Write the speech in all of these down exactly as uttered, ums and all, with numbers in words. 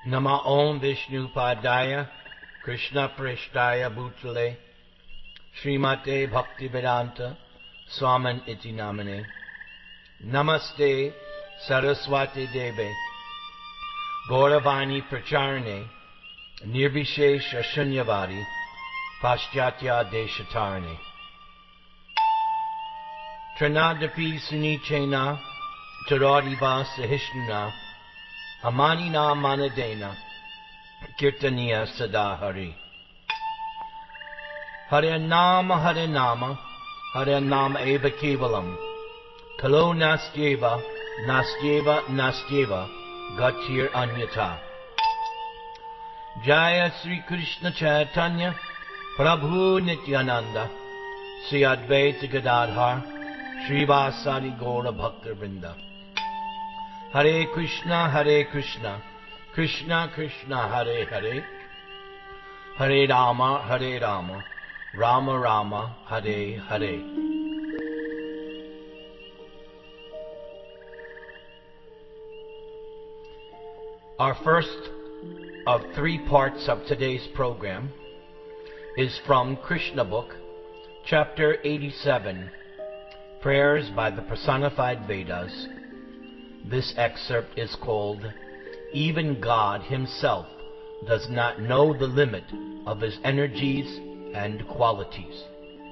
Nama Om Vishnu Padaya Krishna Prishtaya Bhutale Srimate Bhaktivedanta Swaman Iti Namane Namaste Saraswati Deve Gauravani Pracharane Nirvishesha Shunyavadi Paschatya Deshatarane Tranadapi Sunichena Taradiva Sahishnuna Amanina Manadena Kirtaniya Sadahari Hare Nama Hare Nama Hare Nama Eva Kevalam Kalo Nastyeva Nastyeva Nastyeva Gatir Anyata Jaya Sri Krishna Chaitanya Prabhu Nityananda Sri Advaita Gadadhar Srivasadi Gaura Bhakta Vrinda Hare Krishna, Hare Krishna, Krishna Krishna, Hare Hare, Hare Rama, Hare Rama, Rama Rama, Hare Hare. Our first of three parts of today's program is from Krishna Book, Chapter eighty-seven, Prayers by the Personified Vedas. This excerpt is called, Even God Himself Does Not Know the Limit of His Energies and Qualities.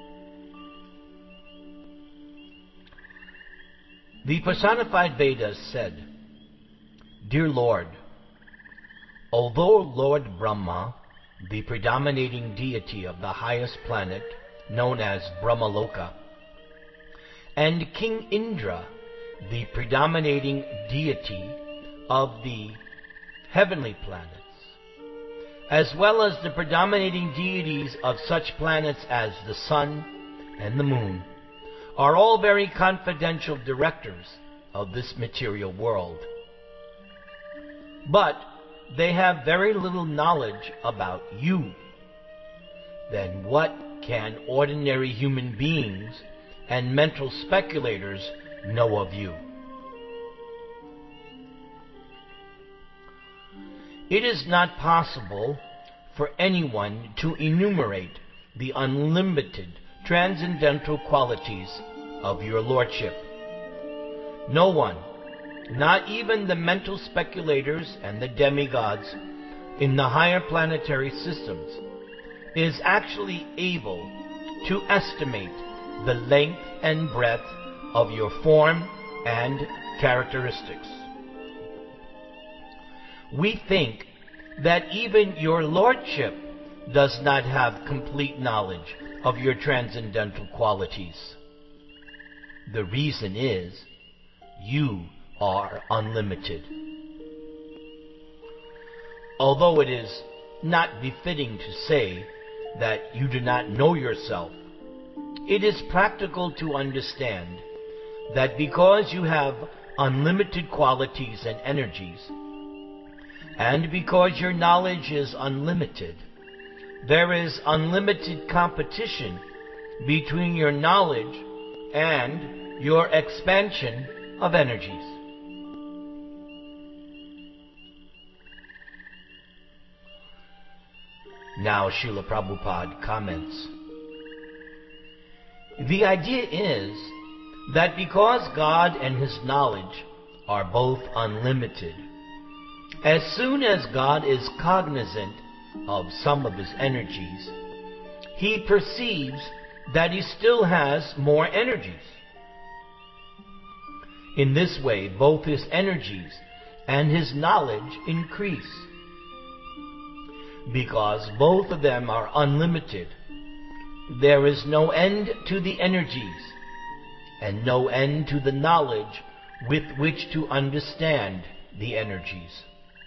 The Personified Vedas said, Dear Lord, although Lord Brahma, the predominating deity of the highest planet, known as Brahmaloka, and King Indra, the predominating deity of the heavenly planets, as well as the predominating deities of such planets as the sun and the moon, are all very confidential directors of this material world. But they have very little knowledge about you. Then what can ordinary human beings and mental speculators know of you? It is not possible for anyone to enumerate the unlimited transcendental qualities of your Lordship. No one, not even the mental speculators and the demigods in the higher planetary systems, is actually able to estimate the length and breadth of your form and characteristics. We think that even your Lordship does not have complete knowledge of your transcendental qualities. The reason is, you are unlimited. Although it is not befitting to say that you do not know yourself, it is practical to understand that because you have unlimited qualities and energies, and because your knowledge is unlimited, there is unlimited competition between your knowledge and your expansion of energies. Now Srila Prabhupada comments. The idea is that because God and His knowledge are both unlimited, as soon as God is cognizant of some of His energies, He perceives that He still has more energies. In this way, both His energies and His knowledge increase. Because both of them are unlimited, there is no end to the energies and no end to the knowledge with which to understand the energies.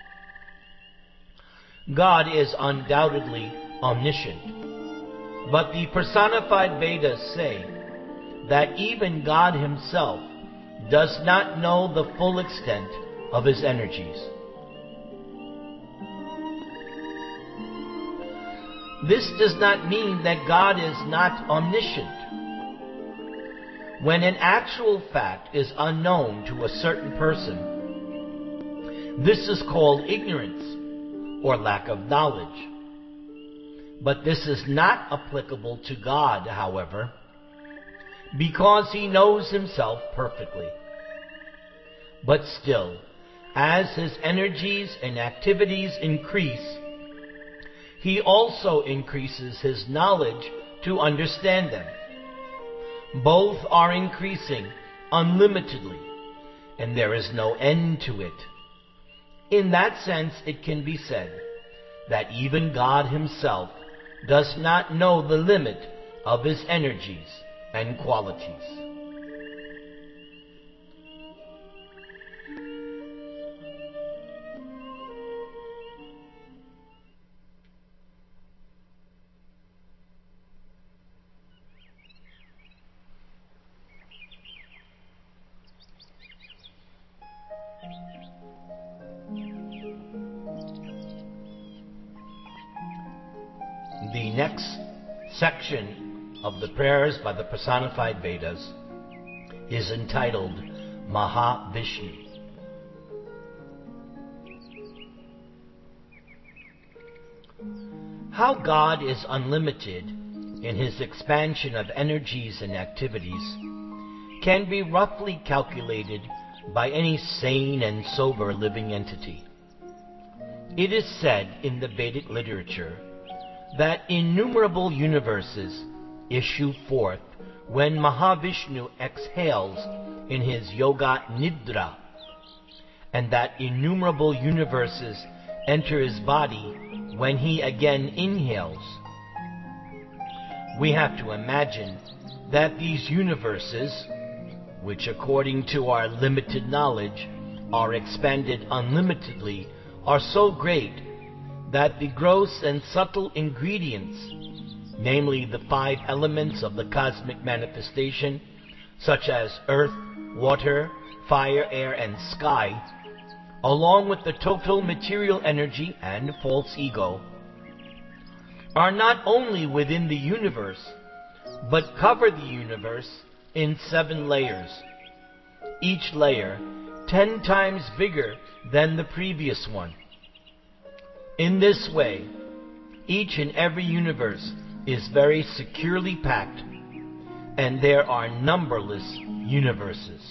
God is undoubtedly omniscient, but the personified Vedas say that even God Himself does not know the full extent of His energies. This does not mean that God is not omniscient. When an actual fact is unknown to a certain person, this is called ignorance, or lack of knowledge. But this is not applicable to God, however, because He knows Himself perfectly. But still, as His energies and activities increase, He also increases His knowledge to understand them. Both are increasing unlimitedly, and there is no end to it. In that sense, it can be said that even God Himself does not know the limit of His energies and qualities. The next section of the prayers by the personified Vedas is entitled Mahavishnu. How God is unlimited in His expansion of energies and activities can be roughly calculated by any sane and sober living entity. It is said in the Vedic literature that innumerable universes issue forth when Mahavishnu exhales in his yoga nidra, and that innumerable universes enter his body when he again inhales. We have to imagine that these universes, which according to our limited knowledge are expanded unlimitedly, are so great that the gross and subtle ingredients, namely the five elements of the cosmic manifestation, such as earth, water, fire, air, and sky, along with the total material energy and false ego, are not only within the universe, but cover the universe in seven layers, each layer ten times bigger than the previous one. In this way, each and every universe is very securely packed, and there are numberless universes.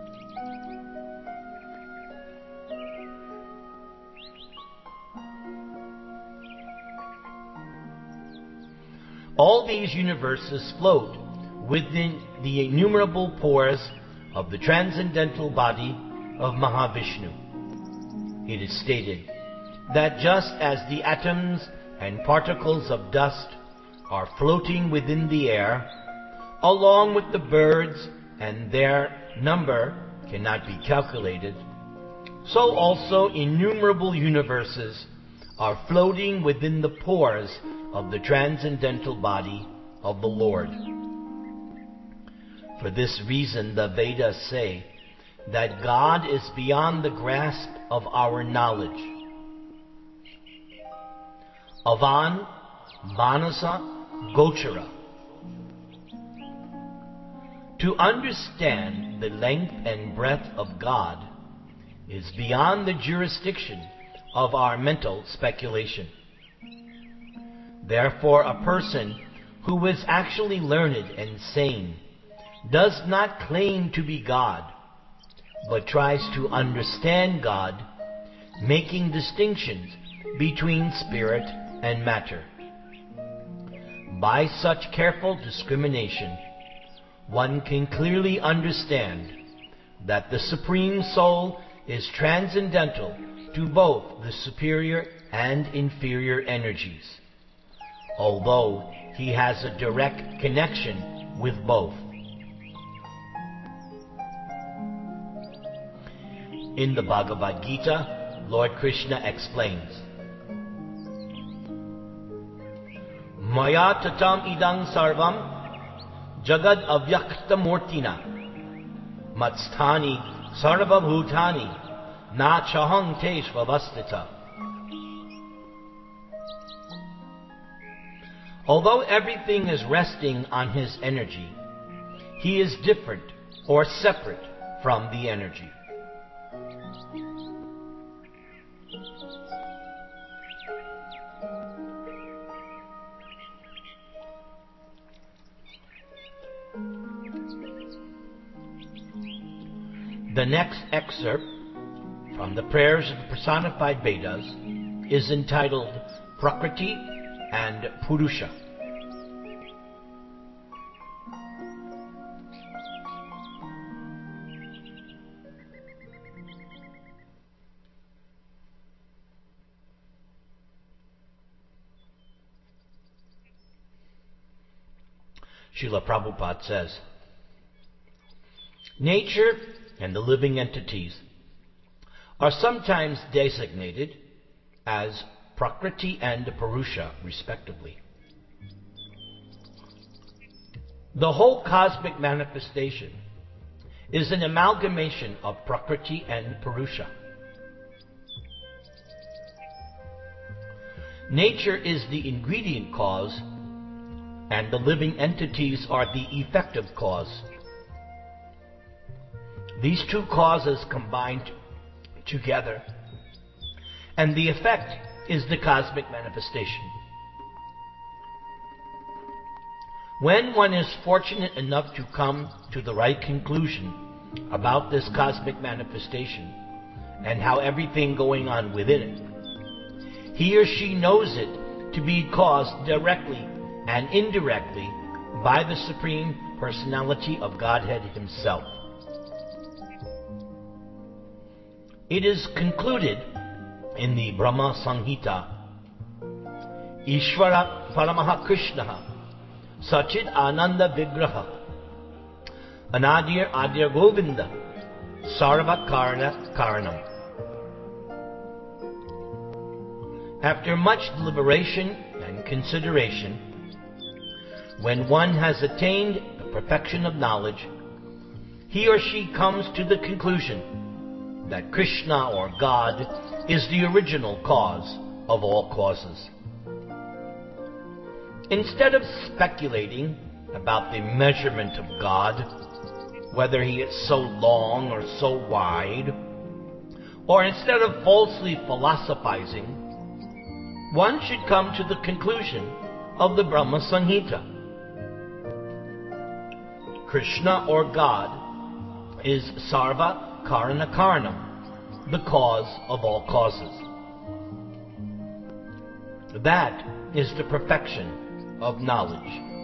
All these universes float within the innumerable pores of the transcendental body of Mahavishnu. It is stated that just as the atoms and particles of dust are floating within the air, along with the birds, and their number cannot be calculated, so also innumerable universes are floating within the pores of the transcendental body of the Lord. For this reason, the Vedas say that God is beyond the grasp of our knowledge. Avan, Manasa, Gochara. To understand the length and breadth of God is beyond the jurisdiction of our mental speculation. Therefore, a person who is actually learned and sane does not claim to be God, but tries to understand God, making distinctions between spirit and matter. By such careful discrimination, one can clearly understand that the Supreme Soul is transcendental to both the superior and inferior energies, although he has a direct connection with both. In the Bhagavad Gita, Lord Krishna explains, Maya tatam idang sarvam jagad avyakta murtina matstani sarva bhutani na chahang teshvavastita. Although everything is resting on his energy, he is different or separate from the energy. The next excerpt from the prayers of the personified Vedas is entitled Prakriti and Purusha. Srila Prabhupada says, nature and the living entities are sometimes designated as Prakriti and Purusha, respectively. The whole cosmic manifestation is an amalgamation of Prakriti and Purusha. Nature is the ingredient cause, and the living entities are the effective cause. These two causes combine together, and the effect is the cosmic manifestation. When one is fortunate enough to come to the right conclusion about this cosmic manifestation and how everything going on within it, he or she knows it to be caused directly and indirectly by the Supreme Personality of Godhead Himself. It is concluded in the Brahma Samhita, Ishvara Paramaha Krishna Sachit Ananda Vigraha Anadir Adir Govinda Sarva Karana Karanam. After much deliberation and consideration, when one has attained the perfection of knowledge, he or she comes to the conclusion that Krishna or God is the original cause of all causes. Instead of speculating about the measurement of God, whether He is so long or so wide, or instead of falsely philosophizing, one should come to the conclusion of the Brahma Samhita. Krishna or God is Sarva Karana Karanam, the cause of all causes. That is the perfection of knowledge.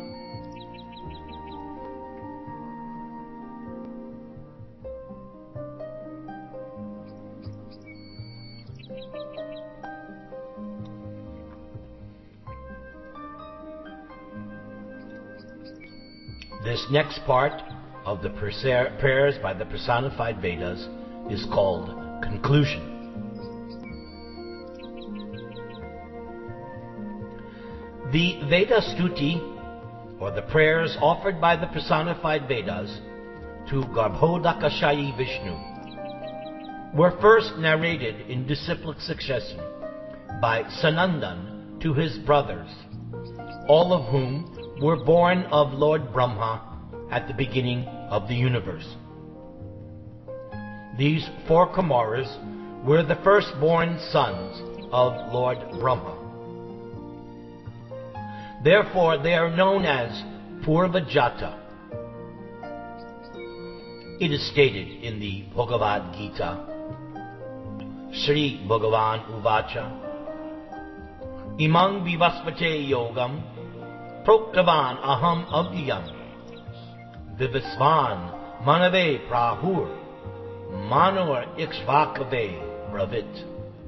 This next part of the prayers by the personified Vedas is called Conclusion. The Veda Stuti, or the prayers offered by the personified Vedas to Garbhodakashayi Vishnu, were first narrated in disciplic succession by Sanandan to his brothers, all of whom were born of Lord Brahma at the beginning of the universe. These four Kumaras were the firstborn sons of Lord Brahma. Therefore, they are known as Purvajata. It is stated in the Bhagavad Gita, Sri Bhagavan Uvacha, Imang Vivaspate Yogam Proktavan Aham Avyam Vivisvan Manave Prahur Manor Ikshvakave Bravit.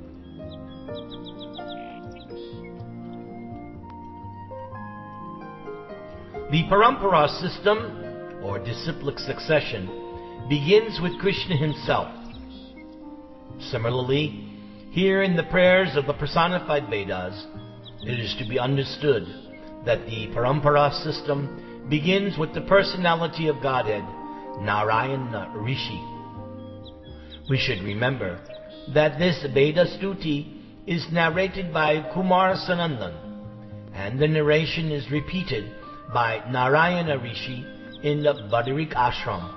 The Parampara system, or disciplic succession, begins with Krishna himself. Similarly, here in the prayers of the personified Vedas, it is to be understood that the Parampara system begins with the personality of Godhead, Narayana Rishi. We should remember that this Veda Stuti is narrated by Kumar Sanandan, and the narration is repeated by Narayana Rishi in the Badarik Ashram.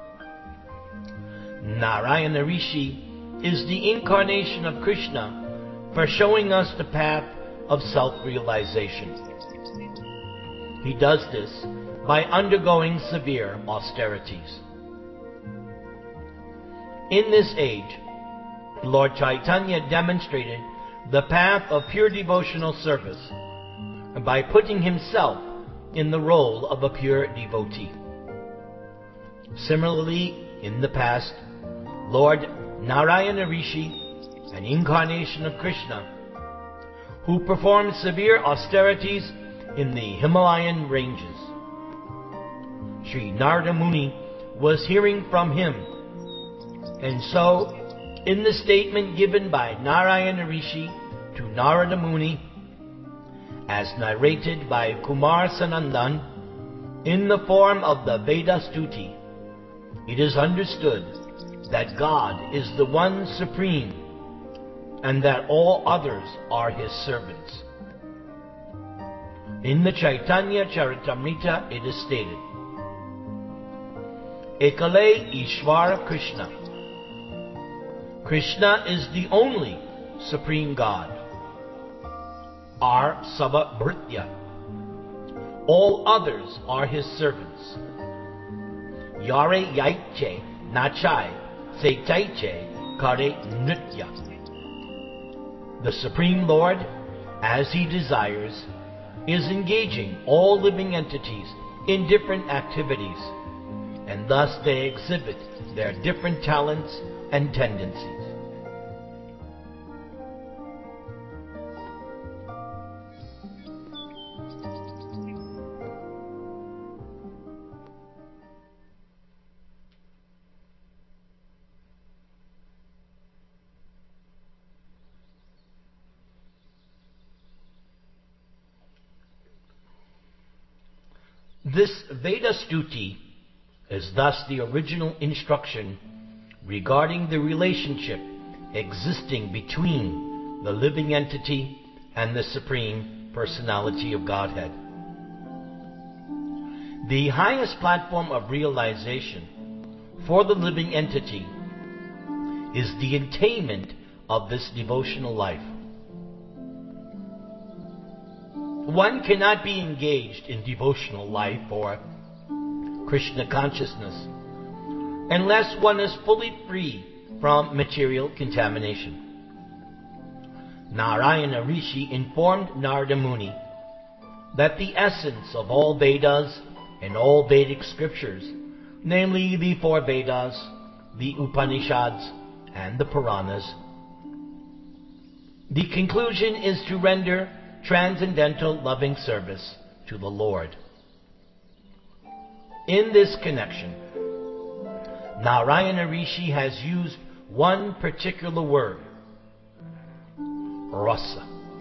Narayana Rishi is the incarnation of Krishna for showing us the path of self-realization. He does this by undergoing severe austerities. In this age, Lord Chaitanya demonstrated the path of pure devotional service by putting himself in the role of a pure devotee. Similarly, in the past, Lord Narayana Rishi, an incarnation of Krishna, who performed severe austerities in the Himalayan ranges. Sri Narada Muni was hearing from him, and so, in the statement given by Narayana Rishi to Narada Muni, as narrated by Kumar Sanandan in the form of the Veda Stuti, it is understood that God is the one supreme and that all others are his servants. In the Chaitanya Charitamrita it is stated, Ekale Ishvara Krishna. Krishna is the only supreme God. Are Saba Bhritya. All others are his servants. Yare Yaiche Nachai Setaiche Kare Nritya. The Supreme Lord, as he desires, is engaging all living entities in different activities, and thus they exhibit their different talents and tendencies. This Veda Stuti is thus the original instruction regarding the relationship existing between the living entity and the Supreme Personality of Godhead. The highest platform of realization for the living entity is the attainment of this devotional life. One cannot be engaged in devotional life or Krishna consciousness unless one is fully free from material contamination. Narayana Rishi informed Narada Muni that the essence of all Vedas and all Vedic scriptures, namely the four Vedas, the Upanishads, and the Puranas, the conclusion is to render transcendental loving service to the Lord. In this connection, Narayana Rishi has used one particular word, rasa.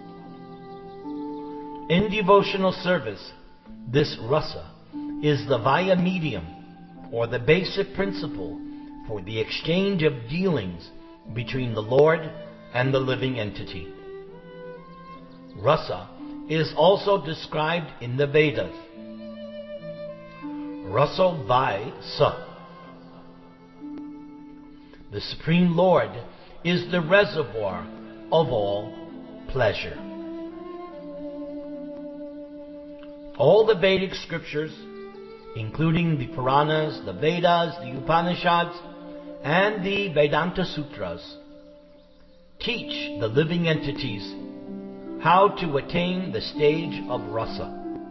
In devotional service, this rasa is the via medium, or the basic principle for the exchange of dealings between the Lord and the living entity. Rasa is also described in the Vedas. Raso vai sa. The Supreme Lord is the reservoir of all pleasure. All the Vedic scriptures, including the Puranas, the Vedas, the Upanishads, and the Vedanta Sutras, teach the living entities how to attain the stage of rasa.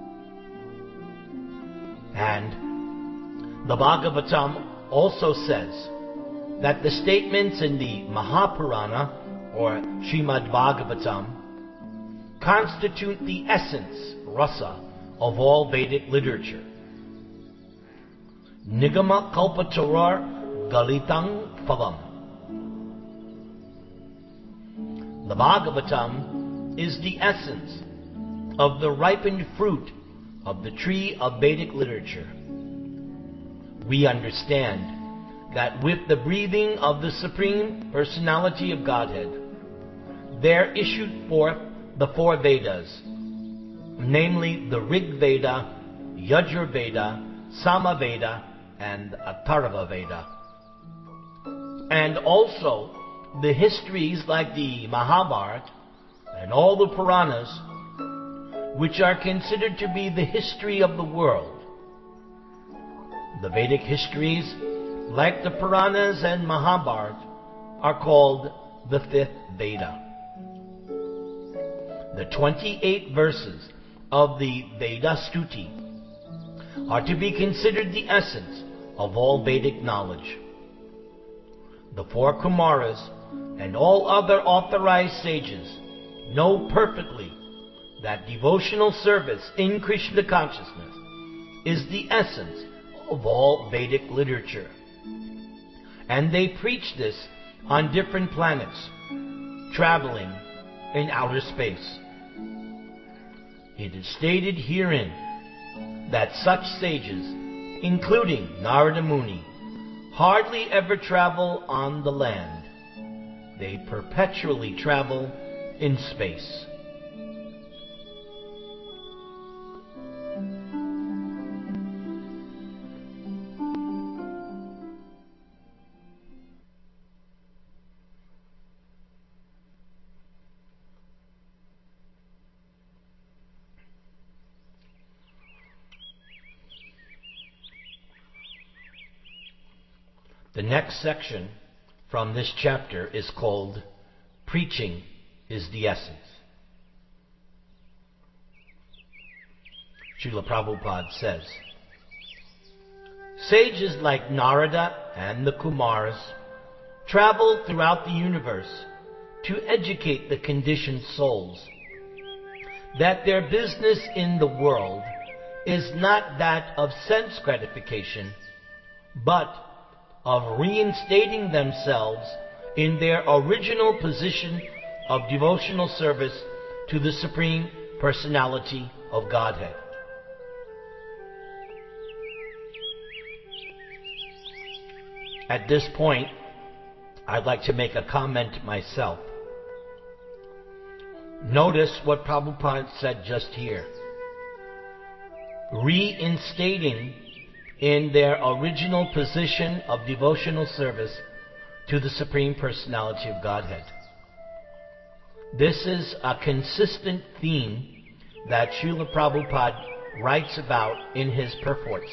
And the Bhagavatam also says that the statements in the Mahapurana, or Srimad Bhagavatam, constitute the essence, rasa, of all Vedic literature. Nigama Kalpatarar Galitang Phalam. The Bhagavatam is the essence of the ripened fruit of the tree of Vedic literature. We understand that with the breathing of the Supreme Personality of Godhead, there issued forth the four Vedas, namely the Rig Veda, Yajur Veda, Sama Veda, and Atharva Veda. And also the histories like the Mahabharata and all the Puranas, which are considered to be the history of the world. The Vedic histories like the Puranas and Mahabharata, are called the fifth Veda. The twenty-eight verses of the Veda Stuti are to be considered the essence of all Vedic knowledge. The four Kumaras and all other authorized sages know perfectly that devotional service in Krishna consciousness is the essence of all Vedic literature. And they preach this on different planets, traveling in outer space. It is stated herein that such sages, including Narada Muni, hardly ever travel on the land. They perpetually travel in space. The next section from this chapter is called Preaching is the Essence. Srila Prabhupada says, sages like Narada and the Kumaras travel throughout the universe to educate the conditioned souls that their business in the world is not that of sense gratification, but of reinstating themselves in their original position of devotional service to the Supreme Personality of Godhead. At this point, I'd like to make a comment myself. Notice what Prabhupada said just here. Reinstating in their original position of devotional service to the Supreme Personality of Godhead. This is a consistent theme that Srila Prabhupada writes about in his purports.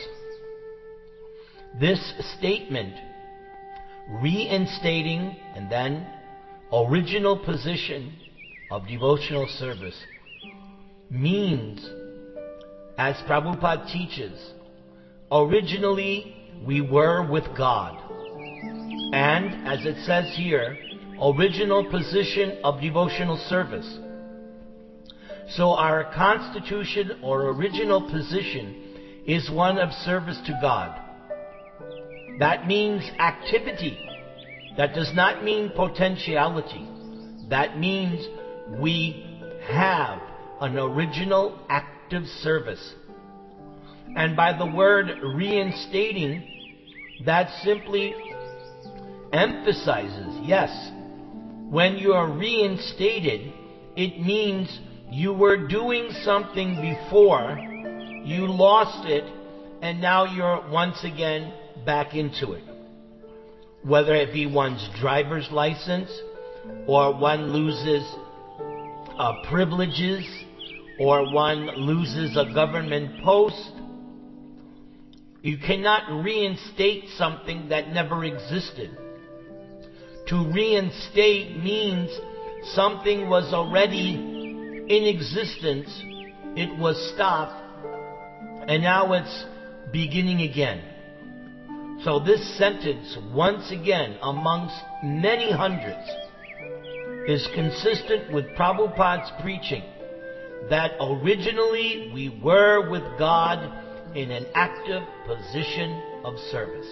This statement, reinstating and then original position of devotional service, means, as Prabhupada teaches, originally we were with God. And, as it says here, original position of devotional service. So our constitution or original position is one of service to God. That means activity. That does not mean potentiality. That means we have an original active service. And by the word reinstating, that simply emphasizes, yes, when you are reinstated, it means you were doing something before, you lost it, and now you're once again back into it. Whether it be one's driver's license, or one loses uh, privileges, or one loses a government post, you cannot reinstate something that never existed. To reinstate means something was already in existence, it was stopped, and now it's beginning again. So this sentence, once again, amongst many hundreds, is consistent with Prabhupada's preaching that originally we were with God in an active position of service.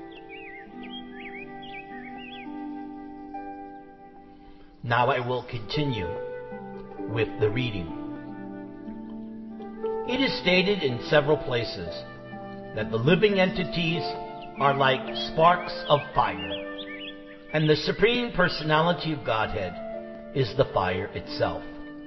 Now I will continue with the reading. It is stated in several places that the living entities are like sparks of fire, and the Supreme Personality of Godhead is the fire itself.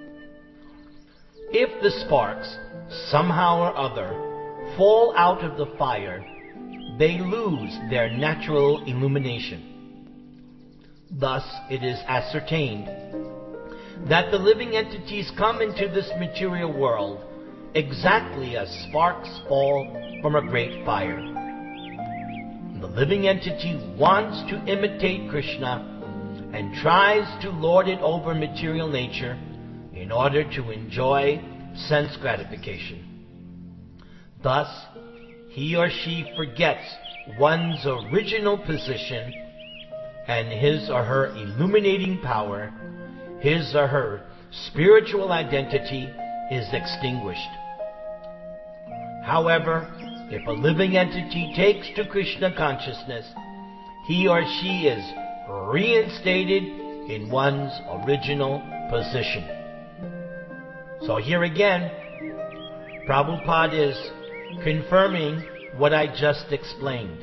If the sparks, somehow or other, fall out of the fire, they lose their natural illumination. Thus, it is ascertained that the living entities come into this material world exactly as sparks fall from a great fire. the living entity wants to imitate Krishna and tries to lord it over material nature in order to enjoy sense gratification. Thus, he or she forgets one's original position, and his or her illuminating power, his or her spiritual identity is extinguished. However, if a living entity takes to Krishna consciousness, he or she is reinstated in one's original position. So here again, Prabhupada is confirming what I just explained.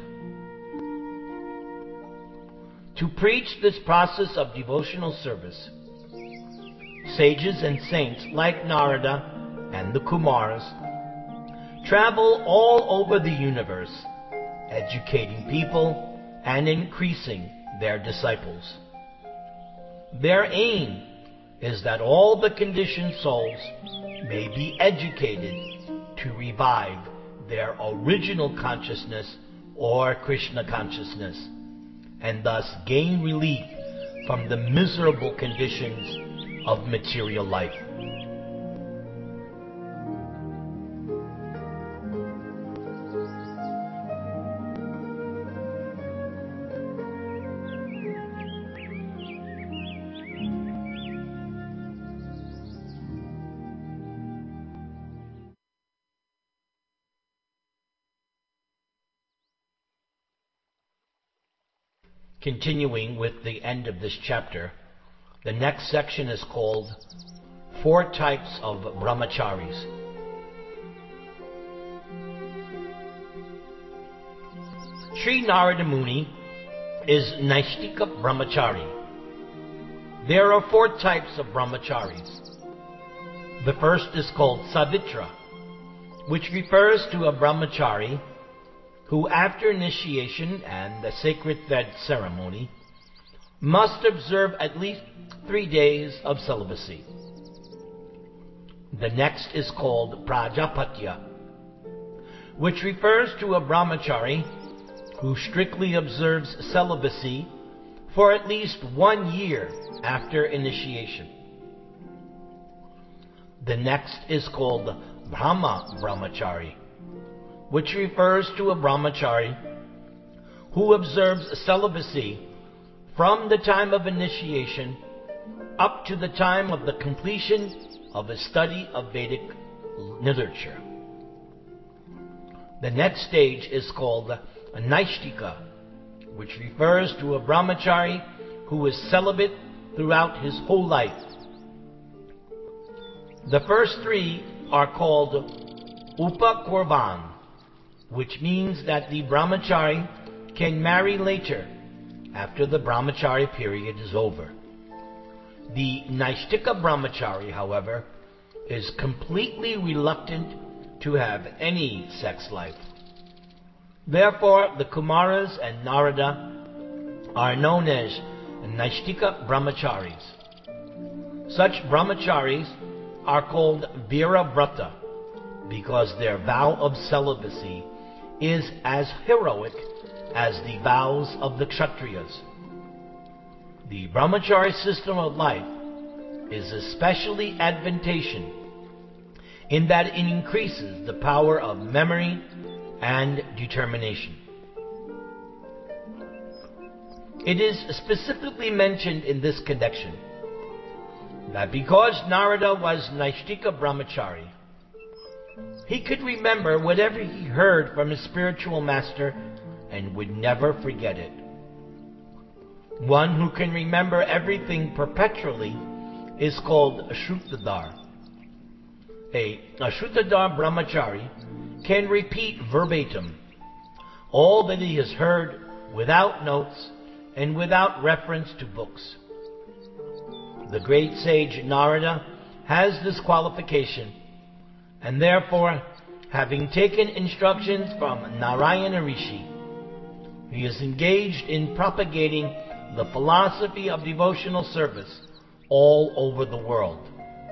To preach this process of devotional service, sages and saints like Narada and the Kumaras travel all over the universe, educating people and increasing their disciples. Their aim is that all the conditioned souls may be educated to revive their original consciousness or Krishna consciousness, and thus gain relief from the miserable conditions of material life. Continuing with the end of this chapter, the next section is called Four Types of Brahmacharis. Sri Narada Muni is Naishtika Brahmachari. There are four types of Brahmacharis. The first is called Savitra, which refers to a Brahmachari who, after initiation and the sacred Ved ceremony, must observe at least three days of celibacy. The next is called Prajapatya, which refers to a Brahmachari who strictly observes celibacy for at least one year after initiation. The next is called Brahma Brahmachari, which refers to a Brahmachari who observes celibacy from the time of initiation up to the time of the completion of a study of Vedic literature. The next stage is called Naishtika, which refers to a Brahmachari who is celibate throughout his whole life. The first three are called Upakurvan, which means that the Brahmachari can marry later, after the Brahmachari period is over. The Naishtika Brahmachari, however, is completely reluctant to have any sex life. Therefore, the Kumaras and Narada are known as Naishtika Brahmacharis. Such Brahmacharis are called Viravrata because their vow of celibacy is as heroic as the vows of the Kshatriyas. The Brahmachari system of life is especially advantageous in that it increases the power of memory and determination. It is specifically mentioned in this connection that because Narada was Naishtika Brahmachari, he could remember whatever he heard from his spiritual master and would never forget it. One who can remember everything perpetually is called Ashrutadhar. A Ashrutadhar Brahmachari can repeat verbatim all that he has heard without notes and without reference to books. The great sage Narada has this qualification, and therefore, having taken instructions from Narayana Rishi, he is engaged in propagating the philosophy of devotional service all over the world.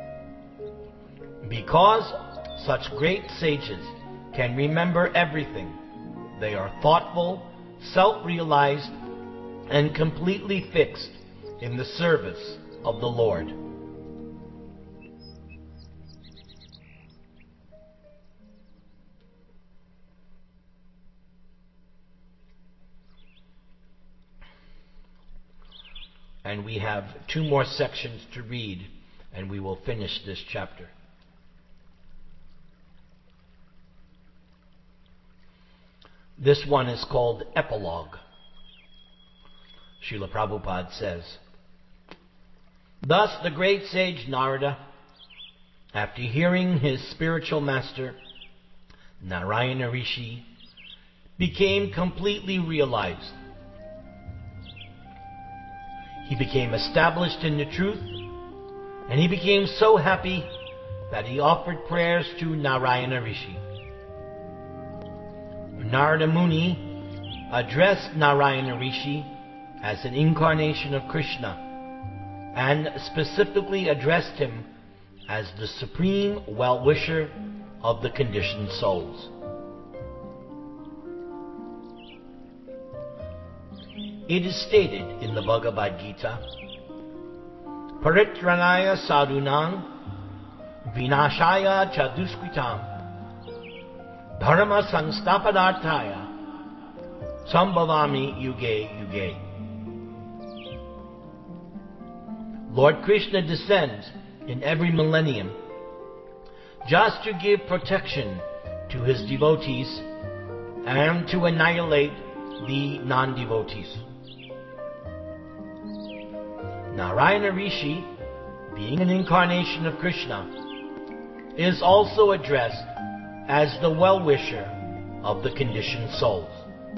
Because such great sages can remember everything, they are thoughtful self-realized, and completely fixed in the service of the Lord. And we have two more sections to read, and we will finish this chapter. This one is called Epilogue. Srila Prabhupada says, "Thus the great sage Narada, after hearing his spiritual master, Narayana Rishi, became completely realized. He became established in the truth, and he became so happy that he offered prayers to Narayana Rishi. Narada Muni addressed Narayana Rishi as an incarnation of Krishna, and specifically addressed him as the supreme well-wisher of the conditioned souls. It is stated in the Bhagavad Gita, Paritranaya sadhunam vinashaya cha duskritam dharma sangstapadarthaya sambhavami yuge yuge. Lord Krishna descends in every millennium just to give protection to his devotees and to annihilate the non-devotees. Narayana Rishi, being an incarnation of Krishna, is also addressed as the well-wisher of the conditioned souls.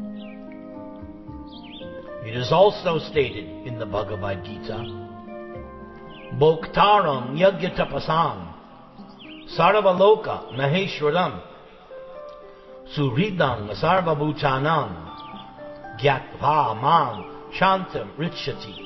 It is also stated in the Bhagavad Gita, Bhoktaram yagyatapasam sarvaloka maheshwaram suridam sarvabhutanam gyatva mam shantam richati.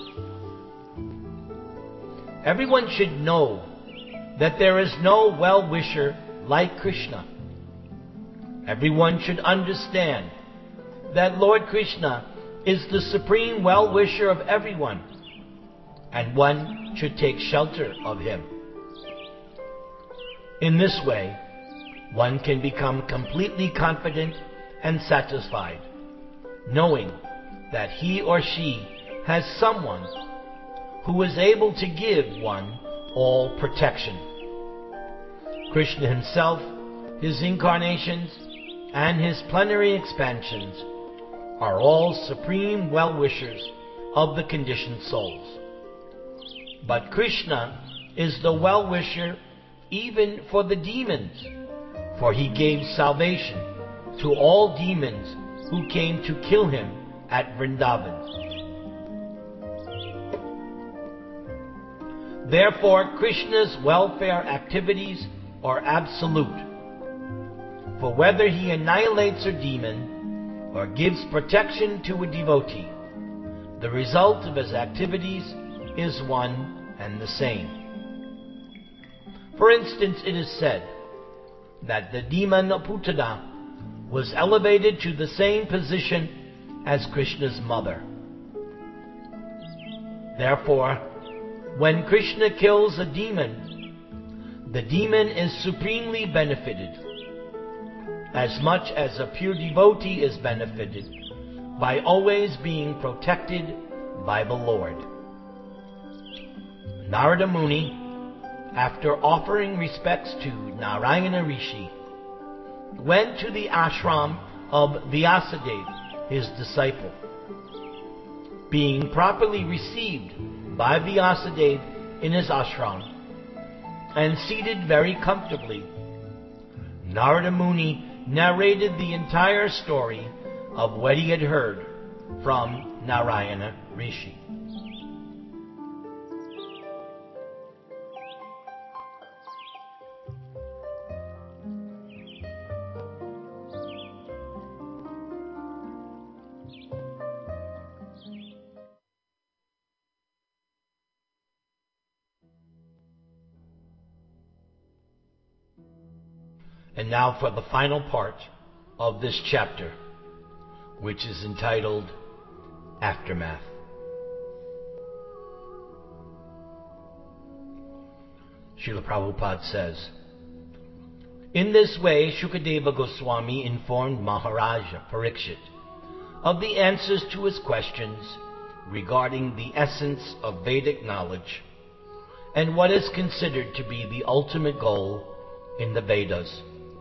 Everyone should know that there is no well-wisher like Krishna. Everyone should understand that Lord Krishna is the supreme well-wisher of everyone, and one should take shelter of him. In this way, one can become completely confident and satisfied, knowing that he or she has someone who is able to give one all protection. Krishna himself, his incarnations, and his plenary expansions are all supreme well-wishers of the conditioned souls. But Krishna is the well-wisher even for the demons, for he gave salvation to all demons who came to kill him at Vrindavan. Therefore, Krishna's welfare activities are absolute. For whether he annihilates a demon or gives protection to a devotee, the result of his activities is one and the same. For instance, it is said that the demon Putana was elevated to the same position as Krishna's mother. Therefore, when Krishna kills a demon, the demon is supremely benefited, as much as a pure devotee is benefited by always being protected by the Lord. Narada Muni, after offering respects to Narayana Rishi, went to the ashram of Vyasadeva, his disciple. Being properly received by Vyasadeva in his ashram and seated very comfortably, Narada Muni narrated the entire story of what he had heard from Narayana Rishi. And now for the final part of this chapter, which is entitled Aftermath. Srila Prabhupada says, in this way, Shukadeva Goswami informed Maharaja Parikshit of the answers to his questions regarding the essence of Vedic knowledge and what is considered to be the ultimate goal in the Vedas.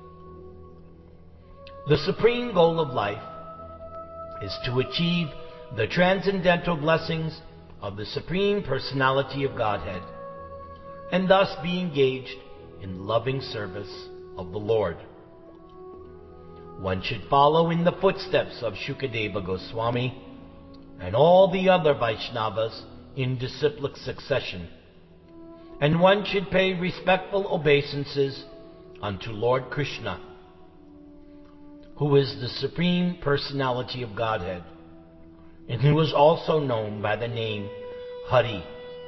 The supreme goal of life is to achieve the transcendental blessings of the Supreme Personality of Godhead and thus be engaged in loving service of the Lord. One should follow in the footsteps of Shukadeva Goswami and all the other Vaishnavas in disciplic succession, and one should pay respectful obeisances unto Lord Krishna, who is the Supreme Personality of Godhead, and who is also known by the name Hari.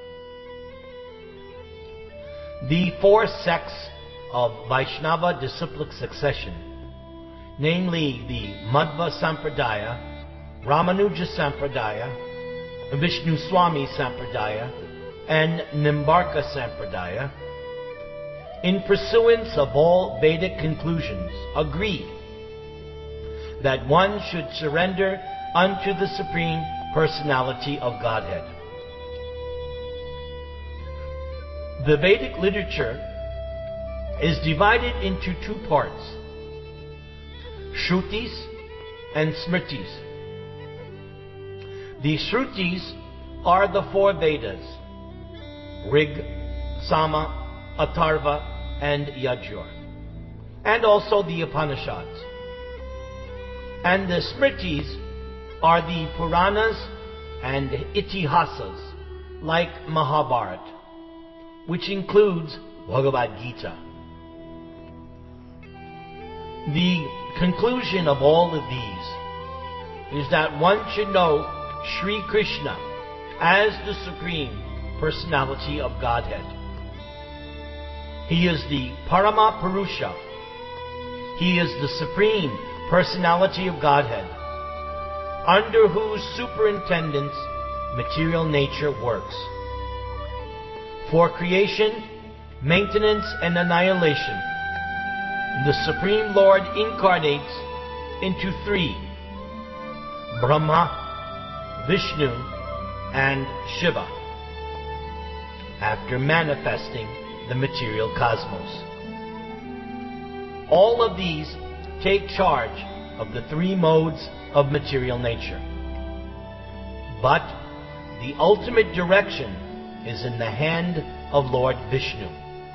The four sects of Vaishnava disciplic succession, namely the Madhva Sampradaya, Ramanuja Sampradaya, Vishnu Swami Sampradaya, and Nimbarka Sampradaya, in pursuance of all Vedic conclusions, agree that one should surrender unto the Supreme Personality of Godhead. The Vedic literature is divided into two parts, Shrutis and Smritis. The Shrutis are the four Vedas, Rig, Sama, Atharva, and Yajur, and also the Upanishads. And the Smritis are the Puranas and Itihasas, like Mahabharata, which includes Bhagavad Gita. The conclusion of all of these is that one should know Sri Krishna as the Supreme Personality of Godhead. He is the Parama Purusha. He is the Supreme Personality of Godhead, under whose superintendence material nature works. For creation, maintenance, and annihilation, the Supreme Lord incarnates into three, Brahma, Vishnu, and Shiva, after manifesting the material cosmos. All of these take charge of the three modes of material nature. But the ultimate direction is in the hand of Lord Vishnu.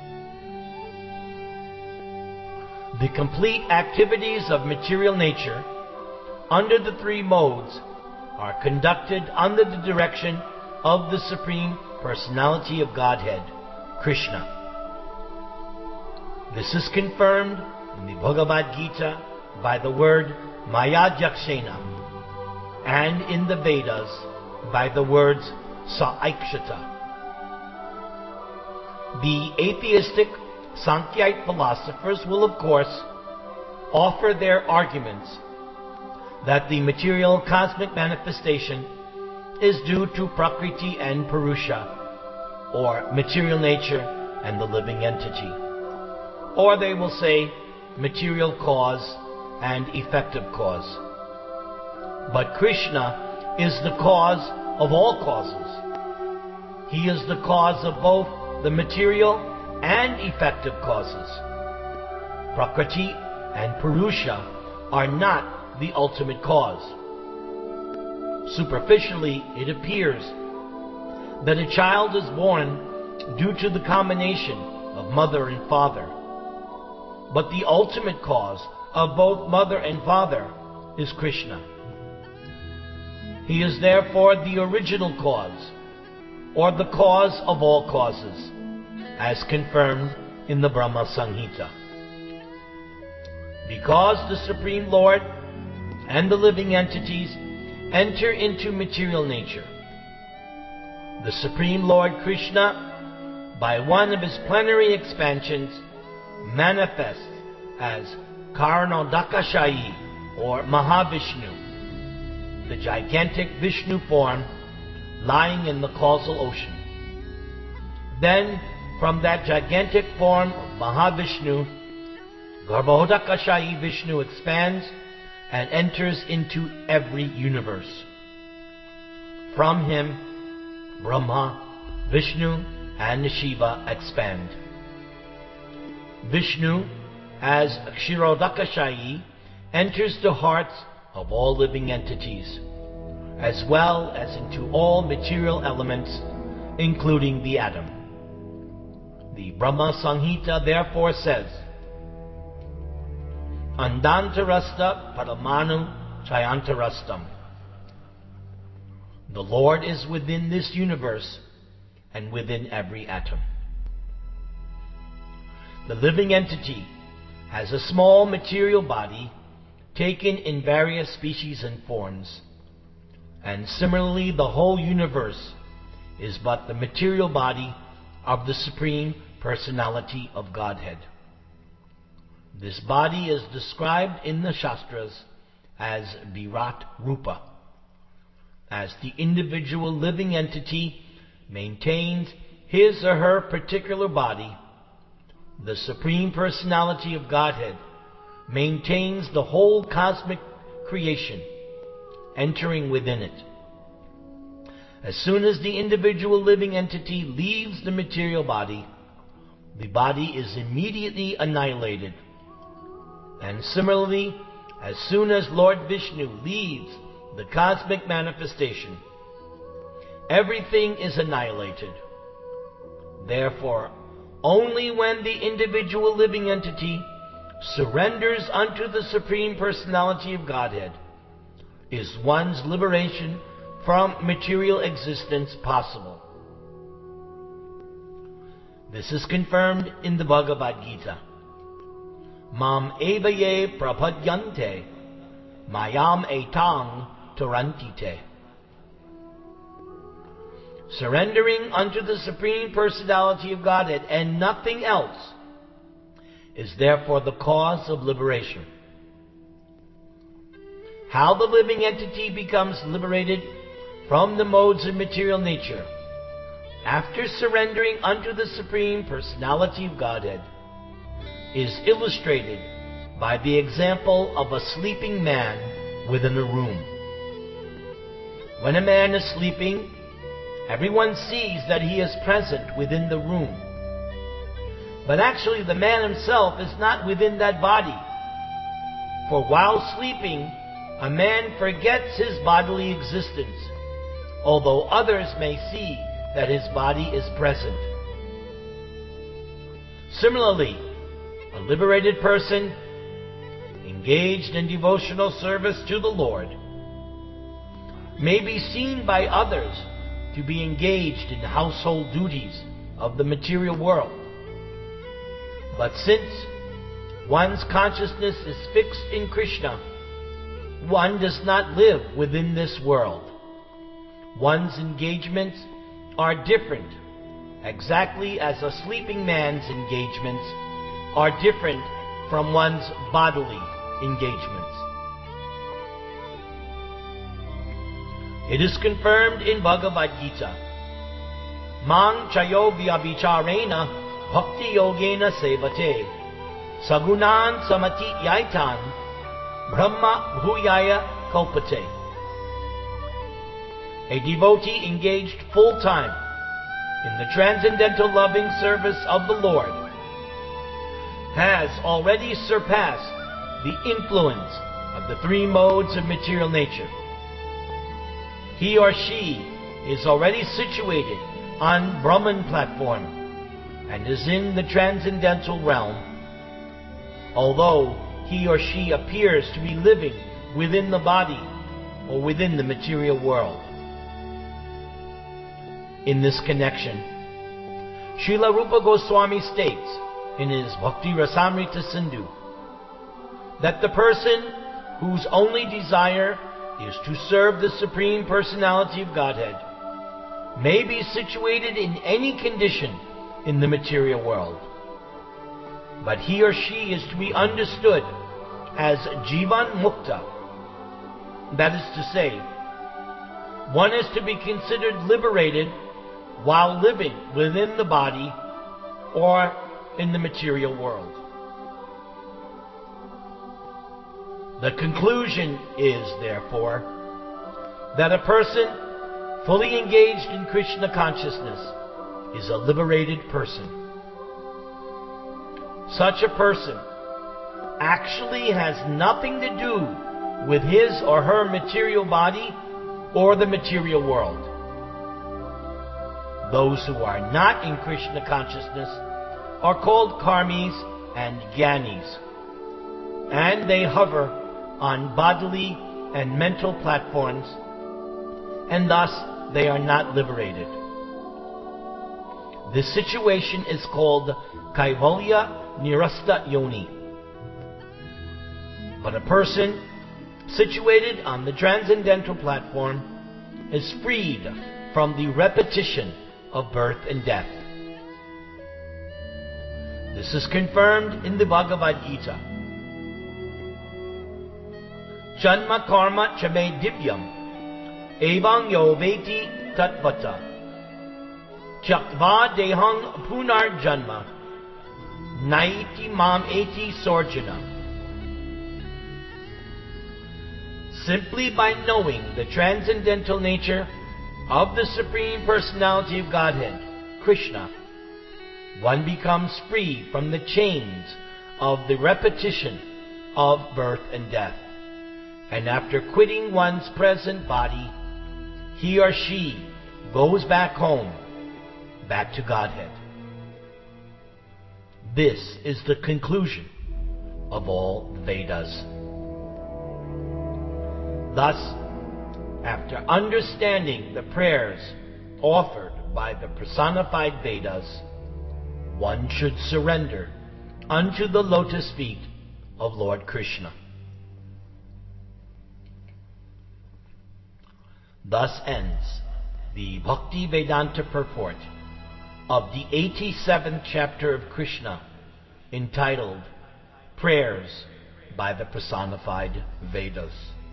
The complete activities of material nature under the three modes are conducted under the direction of the Supreme Personality of Godhead, Krishna. This is confirmed in the Bhagavad Gita by the word Maya Jakshena, and in the Vedas by the words Saikshata. The atheistic Sankhyaite philosophers will, of course, offer their arguments that the material cosmic manifestation is due to Prakriti and Purusha, or material nature and the living entity. Or they will say material cause and effective cause. But Krishna is the cause of all causes. He is the cause of both the material and effective causes. Prakriti and Purusha are not the ultimate cause. Superficially, it appears that a child is born due to the combination of mother and father. But the ultimate cause of both mother and father is Krishna. He is therefore the original cause, or the cause of all causes, as confirmed in the Brahma Samhita. Because the Supreme Lord and the living entities enter into material nature, the Supreme Lord Krishna, by one of his plenary expansions, manifests as Karanodakashayi, or Mahavishnu, the gigantic Vishnu form lying in the causal ocean. Then, from that gigantic form of Mahavishnu, Garbhodakashayi Vishnu expands and enters into every universe. From him, Brahma, Vishnu, and Shiva expand. Vishnu, as Kshirodakashayi, enters the hearts of all living entities, as well as into all material elements, including the atom. The Brahma Samhita therefore says, Andantarasta Paramanu Chayantarastam. The Lord is within this universe and within every atom. The living entity has a small material body taken in various species and forms, and similarly the whole universe is but the material body of the Supreme Personality of Godhead. This body is described in the Shastras as Virat Rupa. As the individual living entity maintains his or her particular body, the Supreme Personality of Godhead maintains the whole cosmic creation, entering within it. As soon as the individual living entity leaves the material body, the body is immediately annihilated. And similarly, as soon as Lord Vishnu leaves the cosmic manifestation, everything is annihilated. Therefore, only when the individual living entity surrenders unto the Supreme Personality of Godhead is one's liberation from material existence possible. This is confirmed in the Bhagavad Gita. Mam evaye prapadyante mayam etang tarantite. Surrendering unto the Supreme Personality of Godhead and nothing else is therefore the cause of liberation. How the living entity becomes liberated from the modes of material nature after surrendering unto the Supreme Personality of Godhead is illustrated by the example of a sleeping man within a room. When a man is sleeping, everyone sees that he is present within the room. But actually the man himself is not within that body. For while sleeping, a man forgets his bodily existence, although others may see that his body is present. Similarly, a liberated person engaged in devotional service to the Lord may be seen by others to be engaged in household duties of the material world. But since one's consciousness is fixed in Krishna, one does not live within this world. One's engagements are different, exactly as a sleeping man's engagements are different from one's bodily engagements. It is confirmed in Bhagavad Gita, Mang chayo vyabhicharena bhakti yogena sevate sagunan samati yaitan brahma bhuyaya kalpate. A devotee engaged full-time in the transcendental loving service of the Lord has already surpassed the influence of the three modes of material nature. He or she is already situated on Brahman platform and is in the transcendental realm, although he or she appears to be living within the body or within the material world. In this connection, Srila Rupa Goswami states in his Bhakti Rasamrita Sindhu that the person whose only desire is to serve the Supreme Personality of Godhead may be situated in any condition in the material world, but he or she is to be understood as Jivan Mukta, That is to say, one is to be considered liberated while living within the body or in the material world. The conclusion is, therefore, that a person fully engaged in Krishna consciousness is a liberated person. Such a person actually has nothing to do with his or her material body or the material world. Those who are not in Krishna consciousness are called karmis and jnanis, and they hover on bodily and mental platforms, and thus they are not liberated. This situation is called Kaivalya Nirasta Yoni. But a person situated on the transcendental platform is freed from the repetition of birth and death. This is confirmed in the Bhagavad Gita. Janma karma chame divyam evang yo veti tatvata tyaktva dehang punar janma naiti mam eti sorjana. Simply by knowing the transcendental nature of the Supreme Personality of Godhead, Krishna, one becomes free from the chains of the repetition of birth and death. And after quitting one's present body, he or she goes back home, back to Godhead. This is the conclusion of all Vedas. Thus, after understanding the prayers offered by the personified Vedas, one should surrender unto the lotus feet of Lord Krishna. Thus ends the Bhakti Vedanta purport of the eighty-seventh chapter of Krishna, entitled Prayers by the Personified Vedas.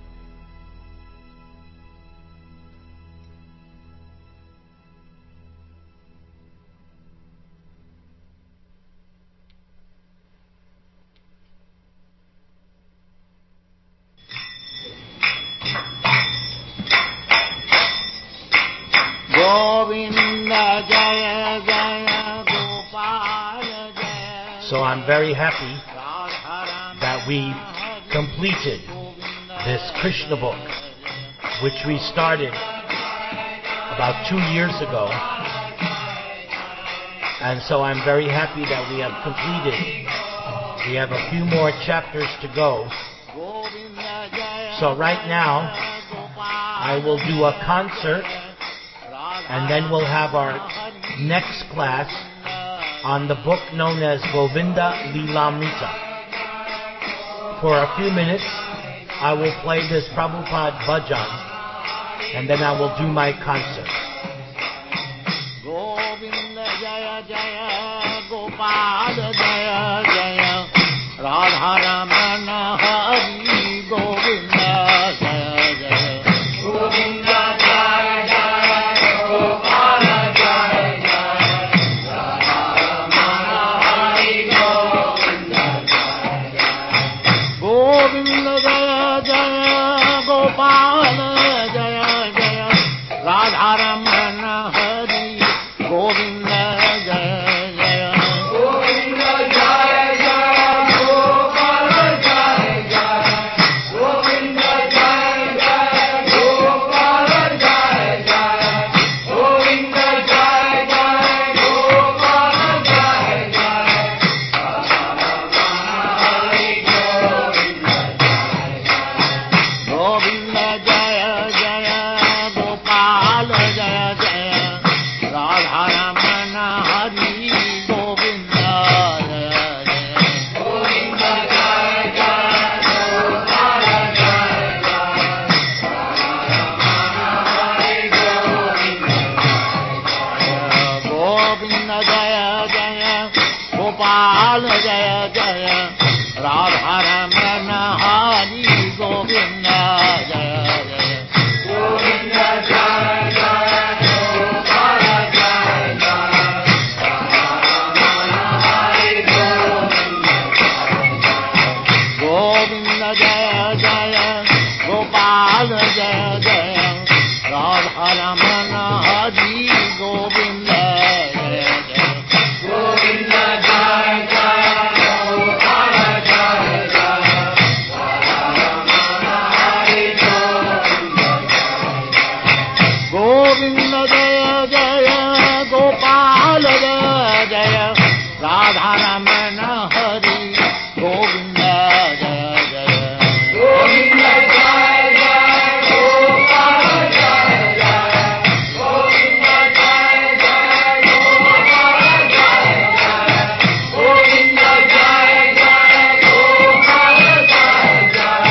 So I'm very happy that we completed this Krishna book, which we started about two years ago. And so I'm very happy that we have completed. We have a few more chapters to go. So right now, I will do a concert, and then we'll have our next class on the book known as Govinda Lilamrita. For a few minutes, I will play this Prabhupada bhajan, and then I will do my concert. Govinda Jaya Jaya Gopala Jaya Jaya Radha Ramana Hari Govinda Jaya Jaya Govinda Jaya Jaya Gopala Jaya Govinda Jaya Jaya Gopala Jaya Jaya Radha Ramana Hari Govinda Jaya Jaya Govinda Jaya Jaya Gopala Jaya Jaya Govinda Jaya Jaya Gopala Jaya Jaya Govinda Jaya Jaya Gopala Jaya Jaya Govinda Jaya Jaya Gopala Jaya Jaya Radha Ramana Hari Govinda Jaya Jaya Govinda Jaya Jaya Gopala Jaya Jaya Govinda Jaya Jaya Gopala Jaya Jaya Radha Ramana Hari Govinda Jaya Radha Raman Hari Govind Jai Jai Govind Jai Jai Gopal Jai Jai Radha Raman Hari Govind Jai Jai Gopal Jai Jai Radha Raman Hari Govind Jai Jai Govind Jai Jai Gopal Jai Jai Govind Jai Jai Gopal Jai Jai Govind Jai Jai Gopal Jai Jai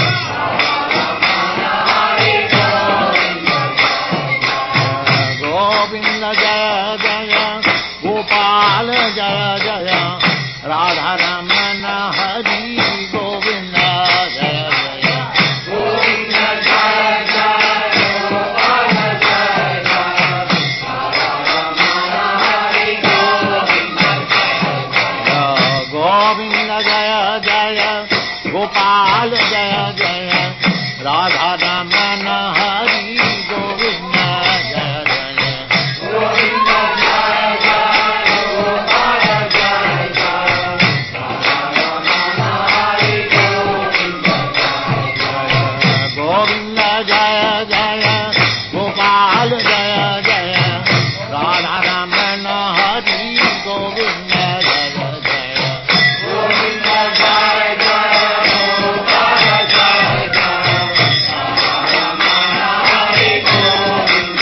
Govind Jai Jai Gopal Jai Jai Radha Raman Hari Govind Jai Jai Govind Jai Jai Gopal Jai Jai Radha Raman Hari Govind Jai Govind Jai Jai Gopal Jai Jai Radha Raman Hari Govind Jai Jai Govind Jai Jai Gopal Jai Jai Radha Raman Hari Govind Jai Govind Jai Jai Gopal Jai Jai Radha Raman Hari Govind Jai Jai Govind Jai Jai Gopal Jai Jai Radha Raman Hari Govind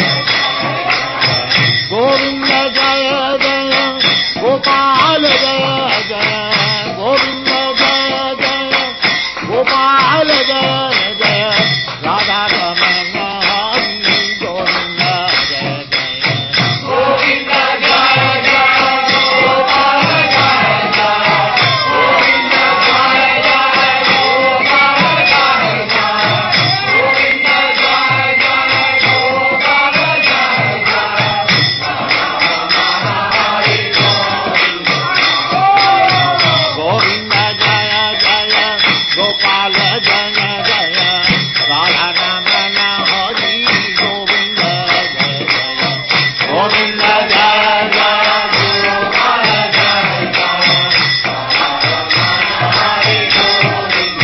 Govind Jai Jai Gopal Jai Jai Govind Jai Jai Gopal Jai Jai Radha Raman Hari Govind Jai Jai Govind Jai Jai Gopal Jai Jai Govind Jai Jai Gopal Jai Jai Govind Jai Jai Gopal Jai Jai Govind Jai Jai Gopal Jai Jai Radha Raman Hari Govind Jai Jai Govind Jai Jai Gopal Jai Jai Hari Govind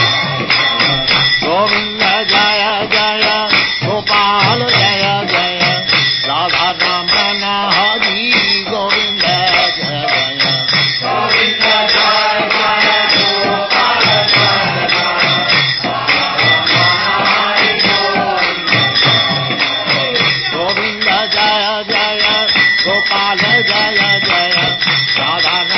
Govind Jai Jai Gopal Jai Jai Radha Raman Hari Govind Jai Jai Govind Jai Jai Gopal Jai Jai Govind Jai Jai Gopal Jai Jai Radha